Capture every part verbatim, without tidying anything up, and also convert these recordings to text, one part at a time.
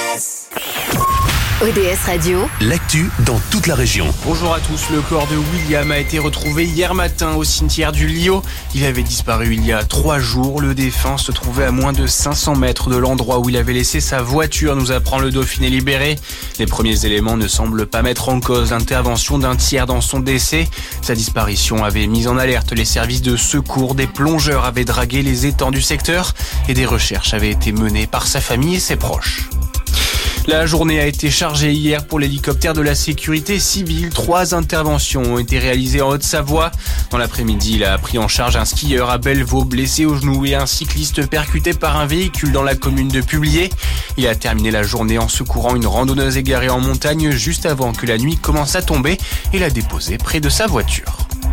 S. O D S Radio, l'actu dans toute la région. Bonjour à tous, le corps de William a été retrouvé hier matin au cimetière du Liot. Il avait disparu il y a trois jours. Le défunt se trouvait à moins de cinq cents mètres de l'endroit où il avait laissé sa voiture, nous apprend le Dauphiné Libéré. Les premiers éléments ne semblent pas mettre en cause l'intervention d'un tiers dans son décès. Sa disparition avait mis en alerte les services de secours. Des plongeurs avaient dragué les étangs du secteur et des recherches avaient été menées par sa famille et ses proches. La journée a été chargée hier pour l'hélicoptère de la sécurité civile. Trois interventions ont été réalisées en Haute-Savoie. Dans l'après-midi, il a pris en charge un skieur à Bellevaux, blessé au genou, et un cycliste percuté par un véhicule dans la commune de Publier. Il a terminé la journée en secourant une randonneuse égarée en montagne juste avant que la nuit commence à tomber et l'a déposée près de sa voiture.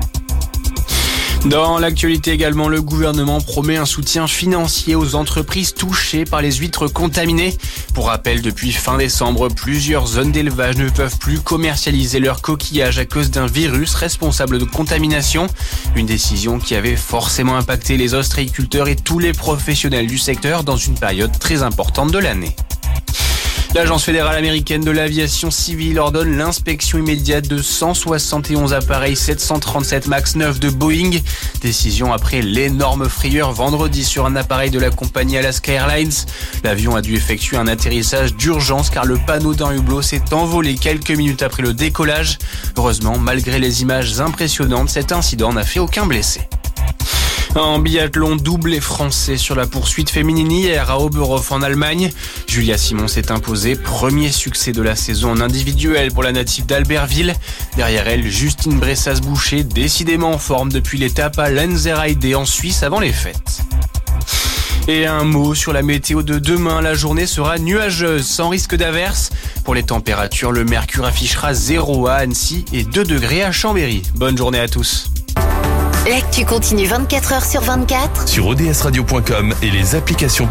Dans l'actualité également, le gouvernement promet un soutien financier aux entreprises touchées par les huîtres contaminées. Pour rappel, depuis fin décembre, plusieurs zones d'élevage ne peuvent plus commercialiser leurs coquillages à cause d'un virus responsable de contamination. Une décision qui avait forcément impacté les ostréiculteurs et tous les professionnels du secteur dans une période très importante de l'année. L'Agence fédérale américaine de l'aviation civile ordonne l'inspection immédiate de cent soixante et onze appareils sept cent trente-sept max neuf de Boeing. Décision après l'énorme frayeur vendredi sur un appareil de la compagnie Alaska Airlines. L'avion a dû effectuer un atterrissage d'urgence car le panneau d'un hublot s'est envolé quelques minutes après le décollage. Heureusement, malgré les images impressionnantes, cet incident n'a fait aucun blessé. En biathlon, doublé français sur la poursuite féminine hier à Oberhof en Allemagne. Julia Simon s'est imposée, premier succès de la saison en individuel pour la native d'Albertville. Derrière elle, Justine Bressas-Boucher, décidément en forme depuis l'étape à Lenzerheide en Suisse avant les fêtes. Et un mot sur la météo de demain. La journée sera nuageuse, sans risque d'averse. Pour les températures, le mercure affichera zéro à Annecy et deux degrés à Chambéry. Bonne journée à tous. l'actu continue vingt-quatre heures sur vingt-quatre Sur o d s radio point com et les applications